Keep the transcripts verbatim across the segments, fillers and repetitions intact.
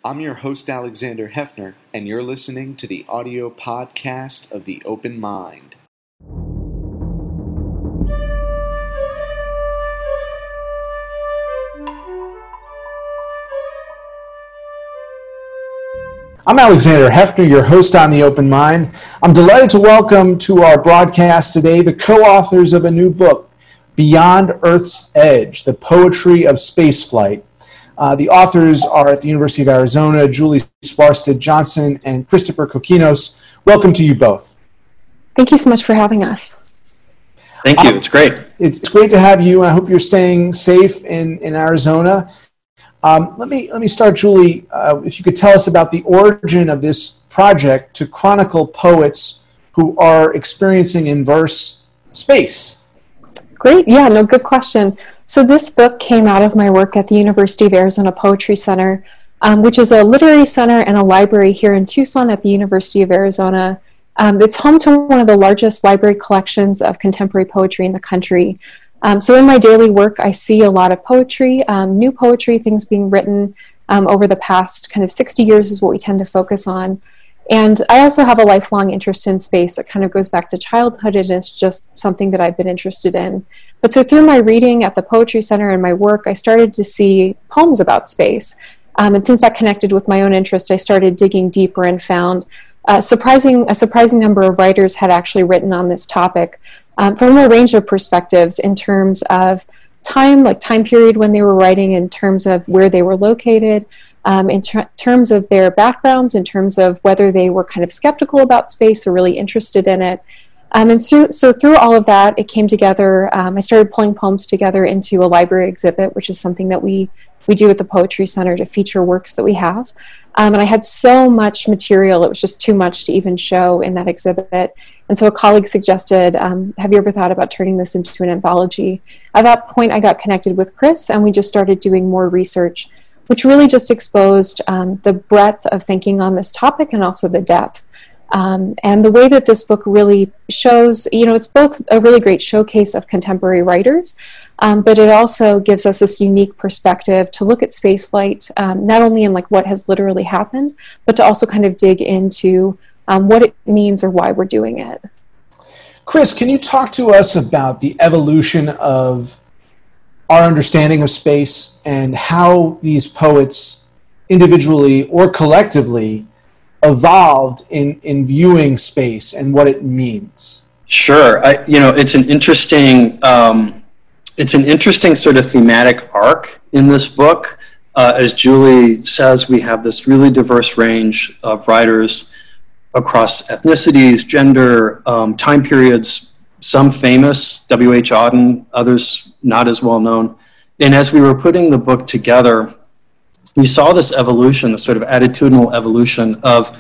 I'm your host, Alexander Hefner, and you're listening to the audio podcast of The Open Mind. I'm Alexander Hefner, your host on The Open Mind. I'm delighted to welcome to our broadcast today the co-authors of a new book, Beyond Earth's Edge, The Poetry of Spaceflight. Uh, the authors are at the University of Arizona, Julie Sparstead Johnson and Christopher Kokinos. Welcome to you both. Thank you so much for having us. Thank you. It's great. It's great to have you, and I hope you're staying safe in, in Arizona. Um, let me let me start, Julie. Uh, if you could tell us about the origin of this project to chronicle poets who are experiencing in verse space. Great. Yeah, no, good question. So this book came out of my work at the University of Arizona Poetry Center, um, which is a literary center and a library here in Tucson at the University of Arizona. Um, it's home to one of the largest library collections of contemporary poetry in the country. Um, so in my daily work, I see a lot of poetry, um, new poetry, things being written um, over the past kind of sixty years is what we tend to focus on. And I also have a lifelong interest in space that kind of goes back to childhood, and it's just something that I've been interested in. But so through my reading at the Poetry Center and my work, I started to see poems about space. Um, and since that connected with my own interest, I started digging deeper and found uh, surprising, a surprising number of writers had actually written on this topic um, from a range of perspectives in terms of time, like time period when they were writing, in terms of where they were located, um, in ter- terms of their backgrounds, in terms of whether they were kind of skeptical about space or really interested in it. Um, and so, so through all of that, it came together. Um, I started pulling poems together into a library exhibit, which is something that we, we do at the Poetry Center to feature works that we have. Um, and I had so much material, it was just too much to even show in that exhibit. And so a colleague suggested, um, have you ever thought about turning this into an anthology? At that point, I got connected with Chris, and we just started doing more research, which really just exposed um, the breadth of thinking on this topic and also the depth. Um, and the way that this book really shows, you know, it's both a really great showcase of contemporary writers, um, but it also gives us this unique perspective to look at spaceflight, um, not only in like what has literally happened, but to also kind of dig into um, what it means or why we're doing it. Chris, can you talk to us about the evolution of our understanding of space and how these poets individually or collectively evolved in, in viewing space and what it means? Sure. I, you know, it's an interesting, um, it's an interesting sort of thematic arc in this book. Uh, as Julie says, we have this really diverse range of writers across ethnicities, gender, um, time periods, some famous, W H Auden, others not as well known. And as we were putting the book together, we saw this evolution, this sort of attitudinal evolution of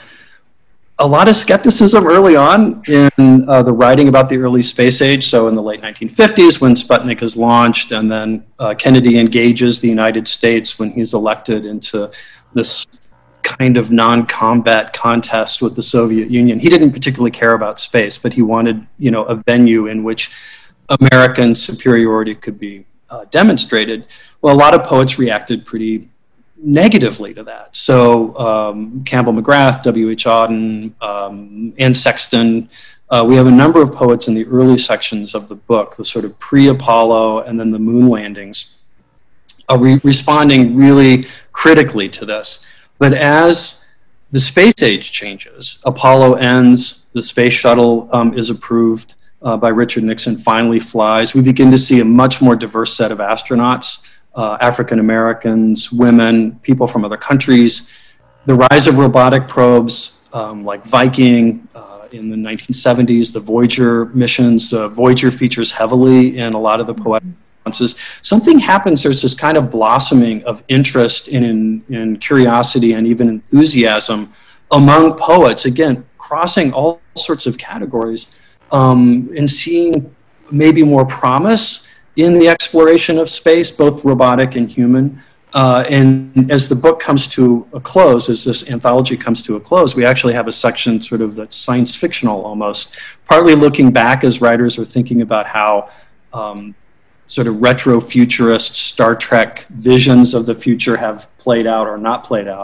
a lot of skepticism early on in uh, the writing about the early space age. So in the late nineteen fifties, when Sputnik is launched, and then uh, Kennedy engages the United States when he's elected into this kind of non-combat contest with the Soviet Union. He didn't particularly care about space, but he wanted, you know, a venue in which American superiority could be uh, demonstrated. Well, a lot of poets reacted pretty negatively to that. So um, Campbell McGrath, W H Auden, um, Anne Sexton, uh, we have a number of poets in the early sections of the book, the sort of pre-Apollo and then the moon landings, are re- responding really critically to this. But as the space age changes, Apollo ends, the space shuttle um, is approved uh, by Richard Nixon, finally flies, we begin to see a much more diverse set of astronauts. Uh, African Americans, women, people from other countries. The rise of robotic probes um, like Viking uh, in the nineteen seventies, the Voyager missions. Uh, Voyager features heavily in a lot of the poetic responses. Something happens, there's this kind of blossoming of interest in, in, in curiosity and even enthusiasm among poets, again, crossing all sorts of categories um, and seeing maybe more promise in the exploration of space, both robotic and human. Uh, and as the book comes to a close, as this anthology comes to a close, we actually have a section sort of that's science fictional almost, partly looking back as writers are thinking about how um, sort of retro-futurist Star Trek visions of the future have played out or not played out.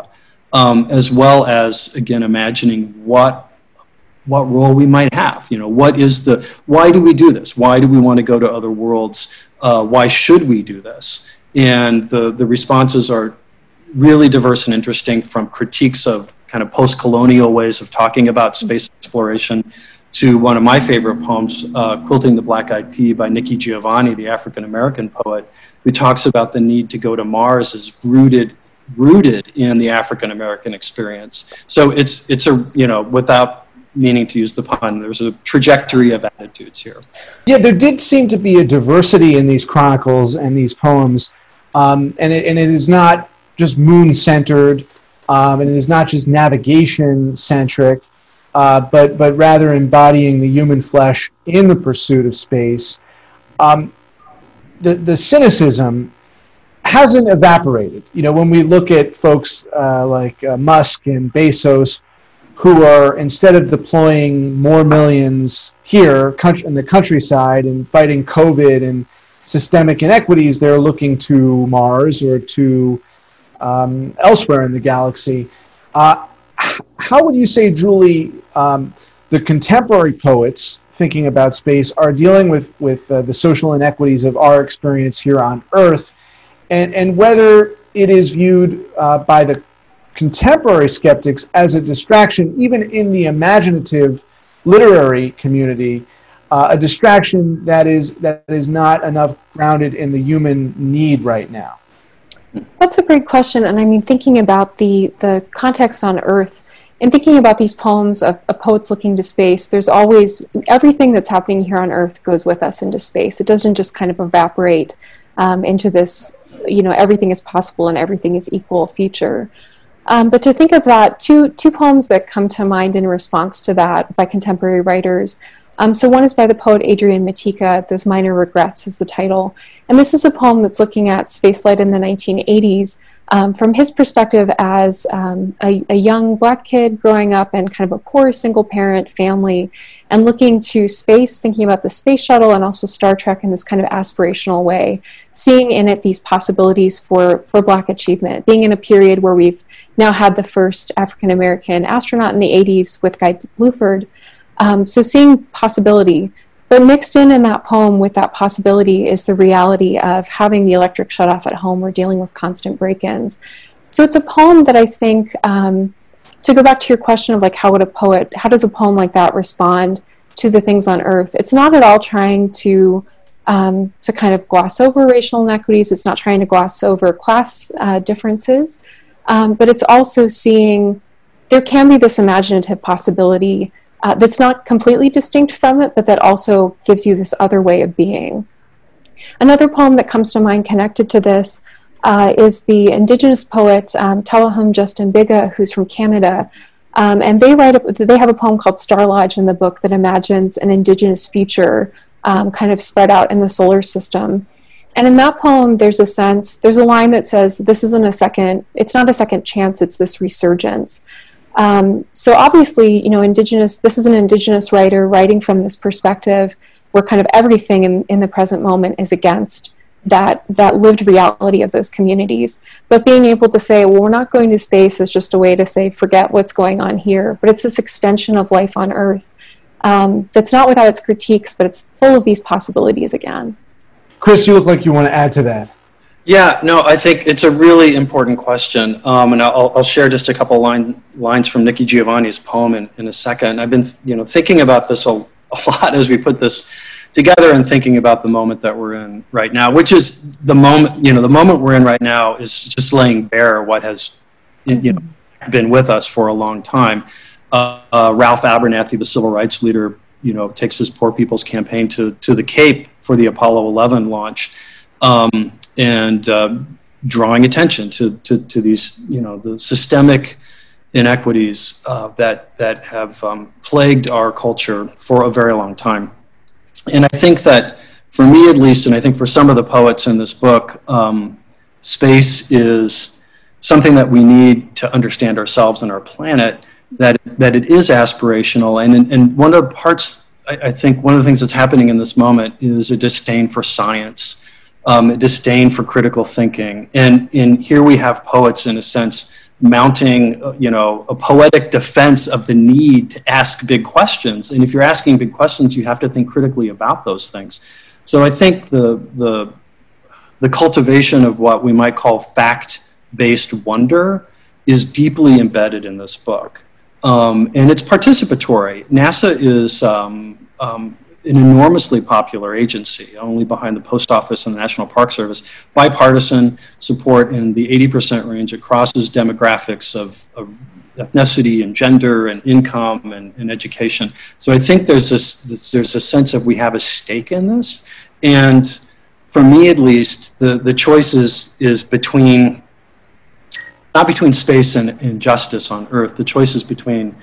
um, as well as, again, imagining what what role we might have. You know, what is the, why do we do this? Why do we want to go to other worlds? Uh, why should we do this? And the, the responses are really diverse and interesting, from critiques of kind of post-colonial ways of talking about space exploration to one of my favorite poems, uh, Quilting the Black-Eyed Pea by Nikki Giovanni, the African-American poet, who talks about the need to go to Mars as rooted rooted in the African-American experience. So it's, it's a, you know, without meaning to use the pun, there's a trajectory of attitudes here. Yeah, there did seem to be a diversity in these chronicles and these poems, um, and, it, and it is not just moon-centered, um, and it is not just navigation-centric, uh, but, but rather embodying the human flesh in the pursuit of space. Um, the, the cynicism hasn't evaporated. You know, when we look at folks uh, like uh, Musk and Bezos, who are, instead of deploying more millions here in the countryside and fighting COVID and systemic inequities, they're looking to Mars or to um, elsewhere in the galaxy. Uh, how would you say, Julie, um, the contemporary poets thinking about space are dealing with, with uh, the social inequities of our experience here on Earth, and, and whether it is viewed uh, by the contemporary skeptics as a distraction, even in the imaginative literary community, uh, a distraction that is that is not enough grounded in the human need right now? That's a great question, and I mean, thinking about the the context on Earth, and thinking about these poems of, of poets looking to space, there's always, everything that's happening here on Earth goes with us into space. It doesn't just kind of evaporate um, into this, you know, everything is possible and everything is equal future. Um, but to think of that, two two poems that come to mind in response to that by contemporary writers. Um, so one is by the poet Adrian Matika, Those Minor Regrets is the title. And this is a poem that's looking at spaceflight in the nineteen eighties um, from his perspective as um, a, a young black kid growing up in kind of a poor single-parent family and looking to space, thinking about the space shuttle and also Star Trek in this kind of aspirational way, seeing in it these possibilities for, for black achievement, being in a period where we've now had the first African-American astronaut in the eighties with Guy Bluford. Um, so seeing possibility, but mixed in in that poem with that possibility is the reality of having the electric shut off at home or dealing with constant break-ins. So it's a poem that I think, um, to go back to your question of like how would a poet, how does a poem like that respond to the things on Earth? It's not at all trying to um, to kind of gloss over racial inequities. It's not trying to gloss over class uh, differences, um, but it's also seeing there can be this imaginative possibility uh, that's not completely distinct from it, but that also gives you this other way of being. Another poem that comes to mind connected to this uh, is the Indigenous poet um, Tullahum Justin Biga, who's from Canada. Um, and they write a, they have a poem called Star Lodge in the book that imagines an Indigenous future um, kind of spread out in the solar system. And in that poem, there's a sense, there's a line that says, this isn't a second, it's not a second chance, it's this resurgence. Um, so obviously, you know, Indigenous, this is an Indigenous writer writing from this perspective where kind of everything in, in the present moment is against that that lived reality of those communities. But being able to say, well, we're not going to space as just a way to say, forget what's going on here, but it's this extension of life on Earth um, that's not without its critiques, but it's full of these possibilities again. Chris, you look like you want to add to that. Yeah, no, I think it's a really important question, um, and I'll, I'll share just a couple line, lines from Nikki Giovanni's poem in, in a second. I've been, you know, thinking about this a, a lot as we put this together and thinking about the moment that we're in right now, which is the moment, you know, the moment we're in right now is just laying bare what has, you know, been with us for a long time. Uh, uh, Ralph Abernathy, the civil rights leader, you know, takes his Poor People's Campaign to, to the Cape for the Apollo eleven launch. Um, and uh, drawing attention to, to, to these, you know, the systemic inequities uh, that, that have um, plagued our culture for a very long time. And I think that, for me at least, and I think for some of the poets in this book, um, space is something that we need to understand ourselves and our planet, that, that it is aspirational. And, and one of the parts, I, I think one of the things that's happening in this moment is a disdain for science. Um, a disdain for critical thinking. And, and here we have poets, in a sense, mounting, uh, you know, a poetic defense of the need to ask big questions. And if you're asking big questions, you have to think critically about those things. So I think the the the cultivation of what we might call fact-based wonder is deeply embedded in this book. Um, and it's participatory. NASA is um, um, an enormously popular agency, only behind the Post Office and the National Park Service. Bipartisan support in the eighty percent range. It crosses demographics of, of ethnicity and gender and income and, and education. So I think there's this, this, there's a sense of we have a stake in this. And for me, at least, the, the choice is, is between, not between space and, and justice on Earth. The choice is between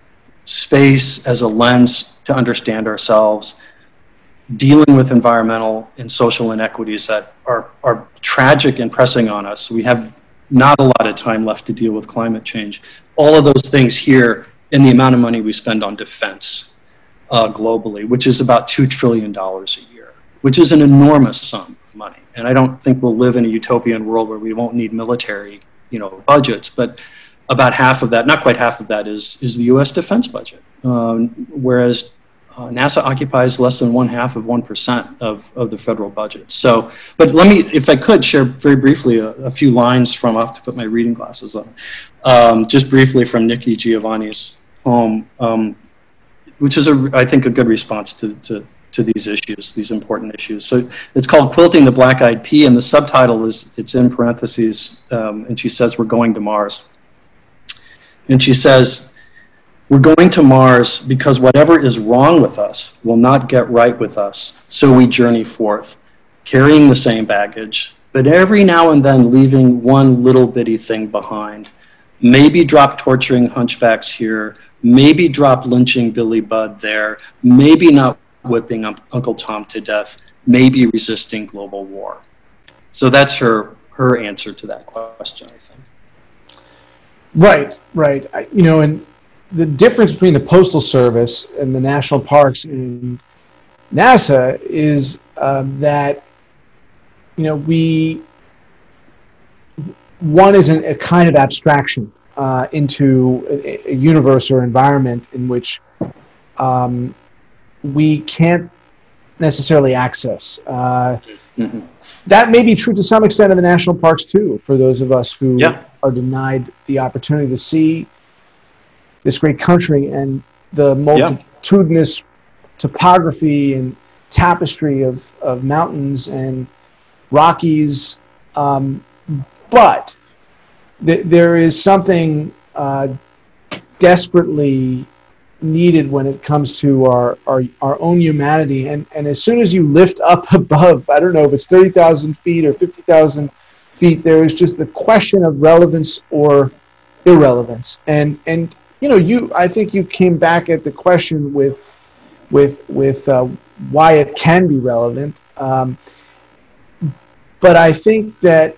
space as a lens to understand ourselves, dealing with environmental and social inequities that are, are tragic and pressing on us. We have not a lot of time left to deal with climate change. All of those things here, and the amount of money we spend on defense uh, globally, which is about two trillion dollars a year, which is an enormous sum of money. And I don't think we'll live in a utopian world where we won't need military, you know, budgets, but about half of that, not quite half of that, is, is the U S defense budget, um, whereas uh, NASA occupies less than one half of one percent of, of the federal budget. So, but let me, if I could, share very briefly a, a few lines from, I'll have to put my reading glasses on, um, just briefly from Nikki Giovanni's poem, um, which is, a, I think, a good response to, to, to these issues, these important issues. So it's called Quilting the Black-Eyed Pea, and the subtitle is, it's in parentheses, um, and she says, "We're going to Mars." And she says, "We're going to Mars because whatever is wrong with us will not get right with us. So we journey forth, carrying the same baggage, but every now and then leaving one little bitty thing behind. Maybe drop torturing hunchbacks here, maybe drop lynching Billy Budd there, maybe not whipping up Uncle Tom to death, maybe resisting global war." So that's her, her answer to that question, I think. Right, right. I, you know, and the difference between the Postal Service and the national parks and NASA is uh, that, you know, we, one is an, a kind of abstraction uh, into a, a universe or environment in which um, we can't necessarily access. Uh, mm-hmm. That may be true to some extent of the national parks too, for those of us who yeah. are denied the opportunity to see this great country and the multitudinous yeah. topography and tapestry of, of mountains and Rockies. Um, but th- there is something uh, desperately needed when it comes to our, our, our own humanity. And, and as soon as you lift up above, I don't know if it's thirty thousand feet or fifty thousand feet, there is just the question of relevance or irrelevance. And, and you know, you I think you came back at the question with, with, with uh, why it can be relevant. Um, but I think that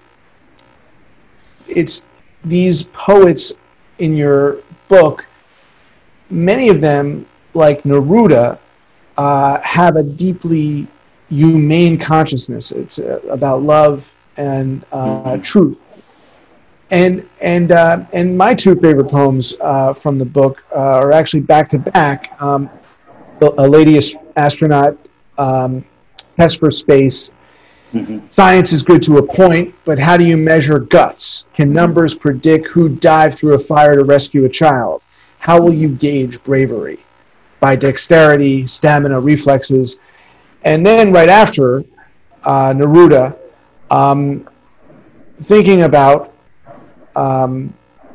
it's these poets in your book, many of them, like Neruda, uh, have a deeply humane consciousness. It's uh, about love and uh, truth. And and uh, and my two favorite poems uh, from the book uh, are actually back to back. Um, A Lady Astronaut, um, Test for Space. Mm-hmm. Science is good to a point, but how do you measure guts? Can numbers predict who dived through a fire to rescue a child? How will you gauge bravery? By dexterity, stamina, reflexes. And then right after, uh, Neruda, um, thinking about um,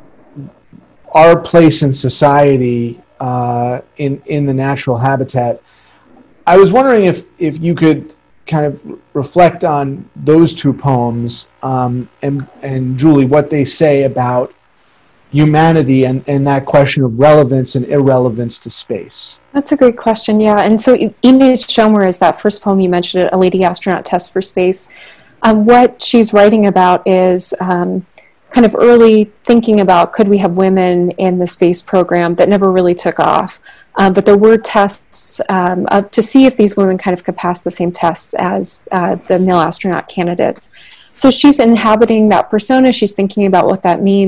our place in society uh, in, in the natural habitat. I was wondering if, if you could kind of reflect on those two poems um, and, and Julie, what they say about humanity and, and that question of relevance and irrelevance to space. That's a great question, yeah. And so Enid Schomer is that first poem you mentioned, A Lady Astronaut Test for Space. Um, what she's writing about is um, kind of early thinking about could we have women in the space program that never really took off. Um, but there were tests um, uh, to see if these women kind of could pass the same tests as uh, the male astronaut candidates. So she's inhabiting that persona. She's thinking about what that means.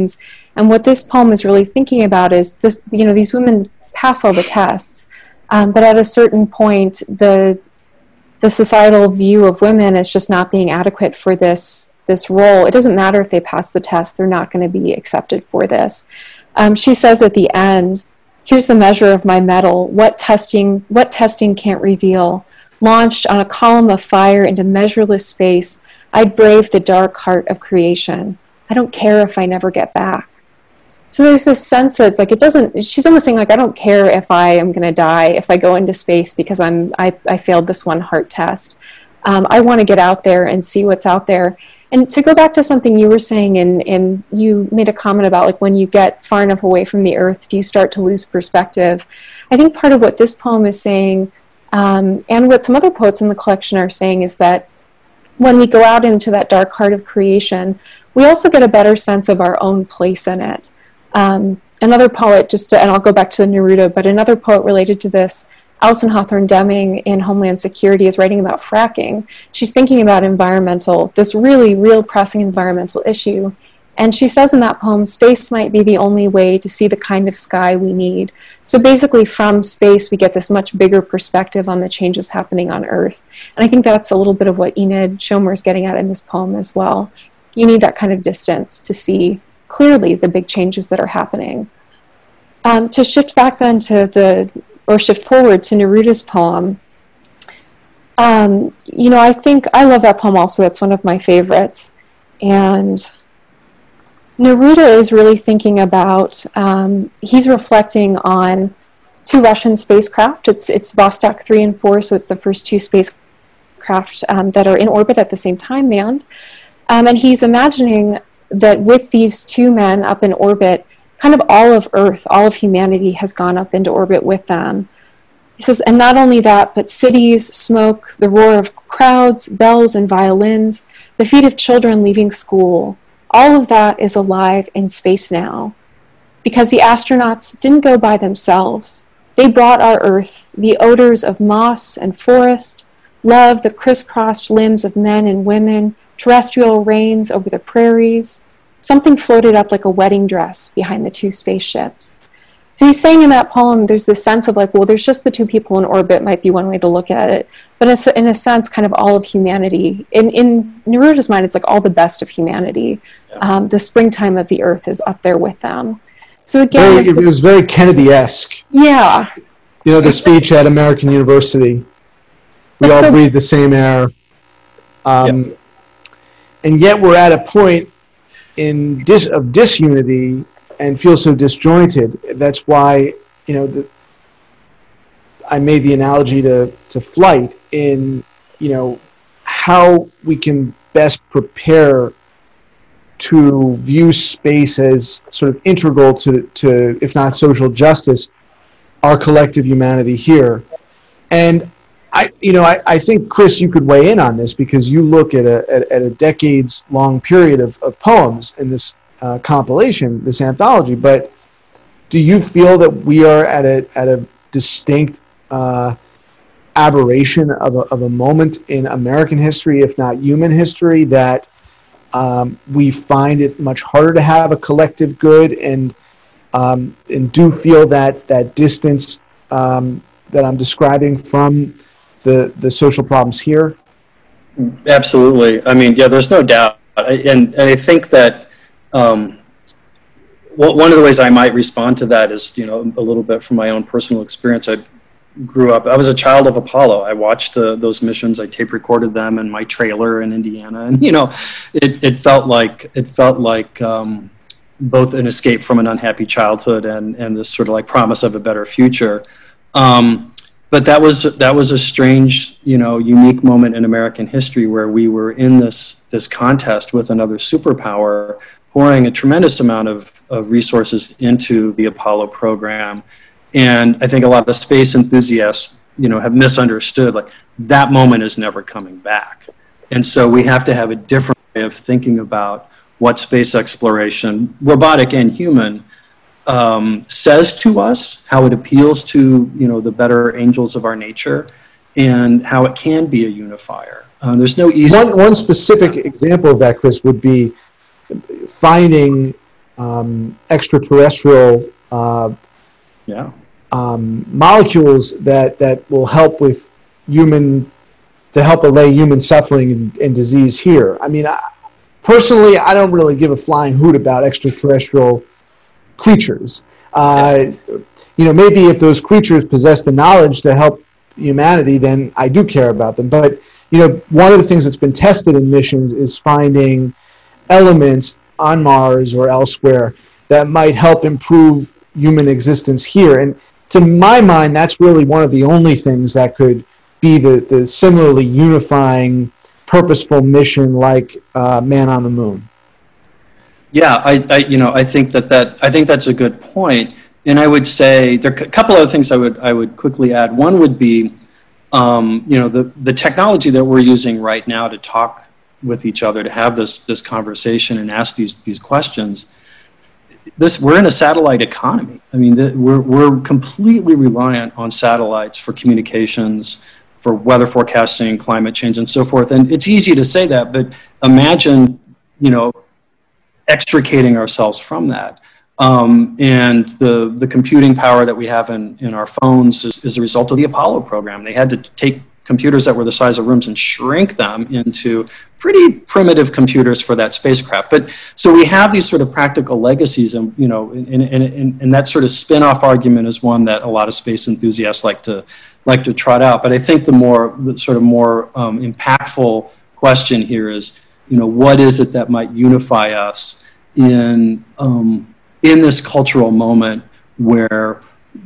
And what this poem is really thinking about is this, you know, these women pass all the tests, um, but at a certain point, the the societal view of women is just not being adequate for this this role. It doesn't matter if they pass the test, they're not going to be accepted for this. Um, she says at the end, here's the measure of my mettle, what testing, what testing can't reveal. Launched on a column of fire into measureless space, I'd brave the dark heart of creation. I don't care if I never get back. So there's this sense that it's like, it doesn't, she's almost saying like, I don't care if I am going to die, if I go into space because I'm, I, I failed this one heart test. Um, I want to get out there and see what's out there. And to go back to something you were saying, and, and you made a comment about like when you get far enough away from the earth, do you start to lose perspective? I think part of what this poem is saying, um, and what some other poets in the collection are saying, is that when we go out into that dark heart of creation, we also get a better sense of our own place in it. Um, another poet, just to, and I'll go back to the Neruda, but another poet related to this, Alison Hawthorne Deming in Homeland Security, is writing about fracking. She's thinking about environmental, this really real pressing environmental issue. And she says in that poem, space might be the only way to see the kind of sky we need. So basically from space, we get this much bigger perspective on the changes happening on Earth. And I think that's a little bit of what Enid Schomer is getting at in this poem as well. You need that kind of distance to see clearly the big changes that are happening. Um, to shift back then to the, or shift forward to Neruda's poem, um, you know, I think, I love that poem also, that's one of my favorites. And Neruda is really thinking about, um, he's reflecting on two Russian spacecraft. It's, it's Vostok three and four, so it's the first two spacecraft um, that are in orbit at the same time, manned. Um, and he's imagining that with these two men up in orbit, kind of all of Earth, all of humanity has gone up into orbit with them. He says, and not only that, but cities, smoke, the roar of crowds, bells and violins, the feet of children leaving school, all of that is alive in space now. Because the astronauts didn't go by themselves. They brought our Earth the odors of moss and forest, love the crisscrossed limbs of men and women, terrestrial rains over the prairies. Something floated up like a wedding dress behind the two spaceships. So he's saying in that poem, there's this sense of like, well, there's just the two people in orbit, might be one way to look at it. But in a sense, kind of all of humanity. In, in Neruda's mind, it's like all the best of humanity. Yeah. Um, the springtime of the Earth is up there with them. So again, very, it was very Kennedy-esque. Yeah. You know, the speech at American University. We but all so, breathe the same air. Um, yeah. And yet we're at a point in dis, of disunity and feel so disjointed. That's why, you know, the, I made the analogy to, to flight in, you know, how we can best prepare to view space as sort of integral to, to if not social justice, our collective humanity here. And I, you know, I, I think, Chris, you could weigh in on this because you look at a at, at a decades-long period of, of poems in this uh, compilation, this anthology. But do you feel that we are at a at a distinct uh, aberration of a, of a moment in American history, if not human history, that um, we find it much harder to have a collective good, and um, and do feel that that distance um, that I'm describing from the the social problems here? Absolutely. I mean, yeah, there's no doubt. And, and I think that um, well, one of the ways I might respond to that is, you know, a little bit from my own personal experience. I grew up, I was a child of Apollo. I watched the, those missions. I tape recorded them in my trailer in Indiana. And, you know, it, it felt like, it felt like um, both an escape from an unhappy childhood and, and this sort of like promise of a better future. Um, But that was that was a strange, you know, unique moment in American history where we were in this this contest with another superpower, pouring a tremendous amount of, of resources into the Apollo program. And I think a lot of space enthusiasts, you know, have misunderstood, like, that moment is never coming back. And so we have to have a different way of thinking about what space exploration, robotic and human, Um, says to us, how it appeals to, you know, the better angels of our nature, and how it can be a unifier. Uh, there's no easy... One, one specific example of that, Chris, would be finding um, extraterrestrial uh, Yeah. um, molecules that, that will help with human, to help allay human suffering and, and disease here. I mean, I, personally, I don't really give a flying hoot about extraterrestrial creatures. Uh, you know, maybe if those creatures possess the knowledge to help humanity, then I do care about them. But, you know, one of the things that's been tested in missions is finding elements on Mars or elsewhere that might help improve human existence here. And to my mind, that's really one of the only things that could be the, the similarly unifying, purposeful mission like uh, Man on the Moon. Yeah, I, I, you know, I think that, that I think that's a good point, and I would say there are a couple other things I would I would quickly add. One would be, um, you know, the the technology that we're using right now to talk with each other, to have this this conversation and ask these these questions. This we're in a satellite economy. I mean, the, we're we're completely reliant on satellites for communications, for weather forecasting, climate change, and so forth. And it's easy to say that, but imagine, you know, extricating ourselves from that. Um, and the the computing power that we have in, in our phones is, is a result of the Apollo program. They had to take computers that were the size of rooms and shrink them into pretty primitive computers for that spacecraft. But so we have these sort of practical legacies, and you know, and, and, and, and that sort of spin-off argument is one that a lot of space enthusiasts like to like to trot out. But I think the more the sort of more um, impactful question here is, you know, what is it that might unify us in um, in this cultural moment where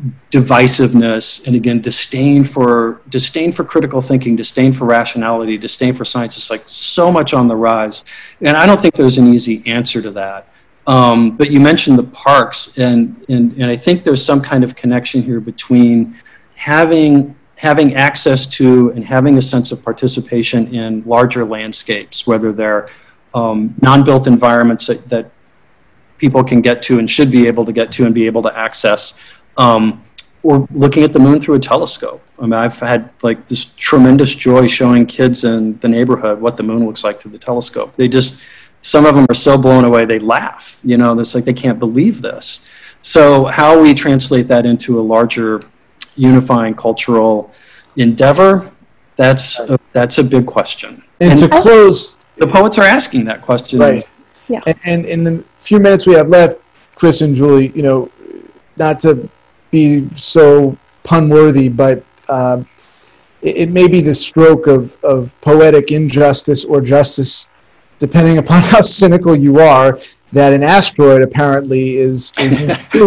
divisiveness and again disdain for disdain for critical thinking, disdain for rationality, disdain for science is like so much on the rise, and I don't think there's an easy answer to that. Um, but you mentioned the parks, and, and and I think there's some kind of connection here between having having access to and having a sense of participation in larger landscapes, whether they're um, non-built environments that, that people can get to and should be able to get to and be able to access, um, or looking at the moon through a telescope. I mean, I've had like this tremendous joy showing kids in the neighborhood what the moon looks like through the telescope. They just, some of them are so blown away they laugh. You know, it's like they can't believe this. So how we translate that into a larger unifying cultural endeavor, that's a, that's a big question. And, and to close, the poets are asking that question. Right. Yeah. And, and in the few minutes we have left, Chris and Julie, you know, not to be so pun-worthy, but uh, it, it may be the stroke of, of poetic injustice or justice, depending upon how cynical you are, that an asteroid apparently is, is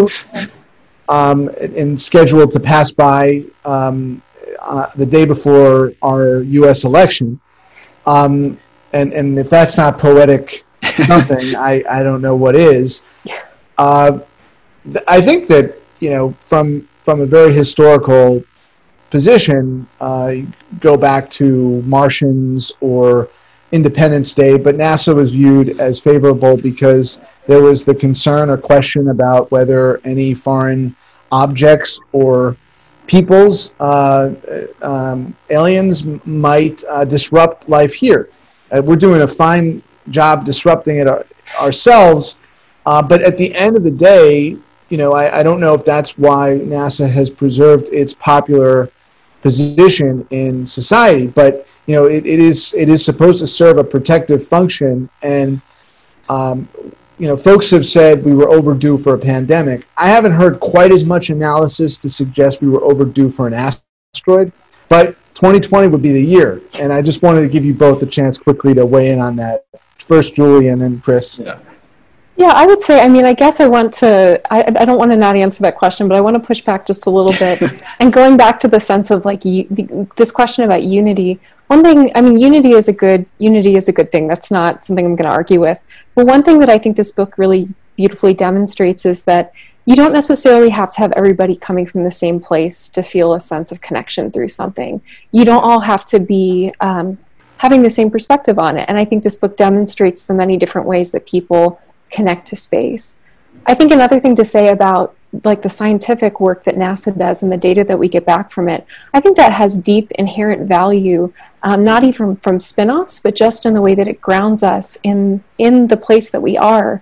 um, and scheduled to pass by um, uh, the day before our U S election. Um, and, and if that's not poetic something, I, I don't know what is. Uh, I think that, you know, from from a very historical position, uh, go back to Martians or Independence Day, but NASA was viewed as favorable because there was the concern or question about whether any foreign objects or peoples, uh, um, aliens, might uh, disrupt life here. Uh, we're doing a fine job disrupting it our, ourselves, uh, but at the end of the day, you know, I, I don't know if that's why NASA has preserved its popular position in society, but you know, it, it is it is supposed to serve a protective function, and um, you know, folks have said we were overdue for a pandemic. I haven't heard quite as much analysis to suggest we were overdue for an asteroid, but twenty twenty would be the year, and I just wanted to give you both a chance quickly to weigh in on that. First, Julie, and then Chris. Yeah. Yeah, I would say, I mean, I guess I want to, I, I don't want to not answer that question, but I want to push back just a little bit. And going back to the sense of like you, the, this question about unity, one thing, I mean, unity is a good, unity is a good thing. That's not something I'm going to argue with. But one thing that I think this book really beautifully demonstrates is that you don't necessarily have to have everybody coming from the same place to feel a sense of connection through something. You don't all have to be um, having the same perspective on it. And I think this book demonstrates the many different ways that people connect to space. I think another thing to say about like the scientific work that NASA does and the data that we get back from it, I think that has deep inherent value, um, not even from spin-offs, but just in the way that it grounds us in, in the place that we are.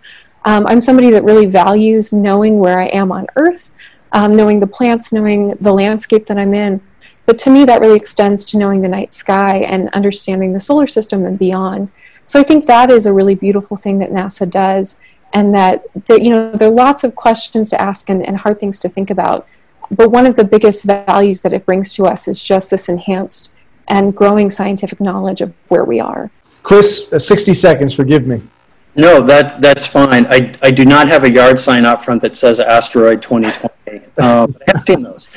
Um, I'm somebody that really values knowing where I am on Earth, um, knowing the plants, knowing the landscape that I'm in. But to me, that really extends to knowing the night sky and understanding the solar system and beyond. So I think that is a really beautiful thing that NASA does, and that, that you know, there are lots of questions to ask and, and hard things to think about. But one of the biggest values that it brings to us is just this enhanced and growing scientific knowledge of where we are. Chris, uh, sixty seconds, forgive me. No, that that's fine. I, I do not have a yard sign out front that says Asteroid twenty twenty. Um, I have seen those.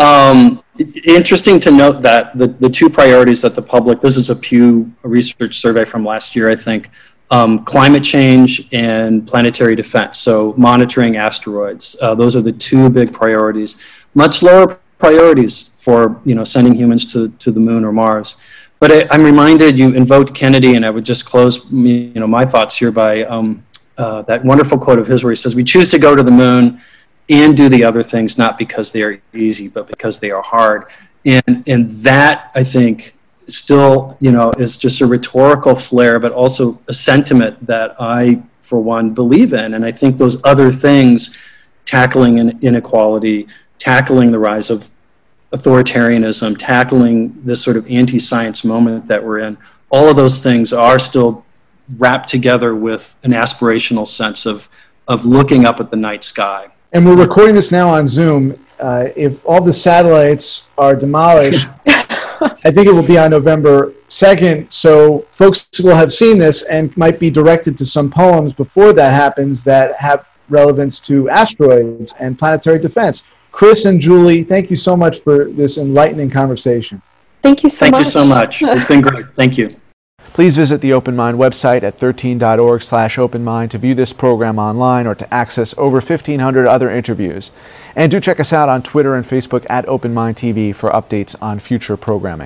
Um, interesting to note that the, the two priorities that the public, this is a Pew Research survey from last year, I think, um, climate change and planetary defense, so monitoring asteroids. Uh, those are the two big priorities. Much lower priorities for, you know, sending humans to, to the moon or Mars. But I, I'm reminded, you invoked Kennedy, and I would just close you know, my thoughts here by um, uh, that wonderful quote of his where he says, "We choose to go to the moon and do the other things, not because they are easy, but because they are hard." And and that, I think, still, you know, is just a rhetorical flair, but also a sentiment that I, for one, believe in. And I think those other things, tackling inequality, tackling the rise of authoritarianism, tackling this sort of anti-science moment that we're in, all of those things are still wrapped together with an aspirational sense of, of looking up at the night sky. And we're recording this now on Zoom. Uh, if all the satellites are demolished, I think it will be on November second, so folks will have seen this and might be directed to some poems before that happens that have relevance to asteroids and planetary defense. Chris and Julie, thank you so much for this enlightening conversation. Thank you so Thank much. you so much. It's been great. Thank you. Please visit the Open Mind website at thirteen dot org slash open mind to view this program online or to access over fifteen hundred other interviews. And do check us out on Twitter and Facebook at Open Mind T V for updates on future programming.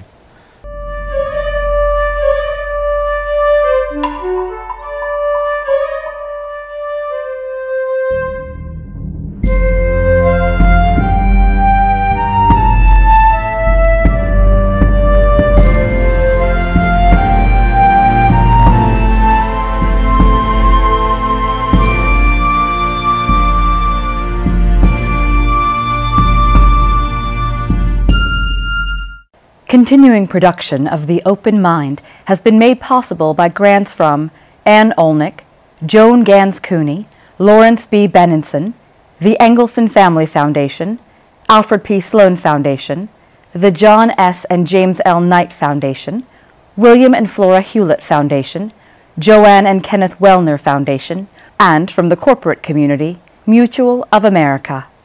Continuing production of The Open Mind has been made possible by grants from Ann Olnick, Joan Gans Cooney, Lawrence B. Benenson, the Engelson Family Foundation, Alfred P. Sloan Foundation, the John S. and James L. Knight Foundation, William and Flora Hewlett Foundation, Joanne and Kenneth Wellner Foundation, and from the corporate community, Mutual of America.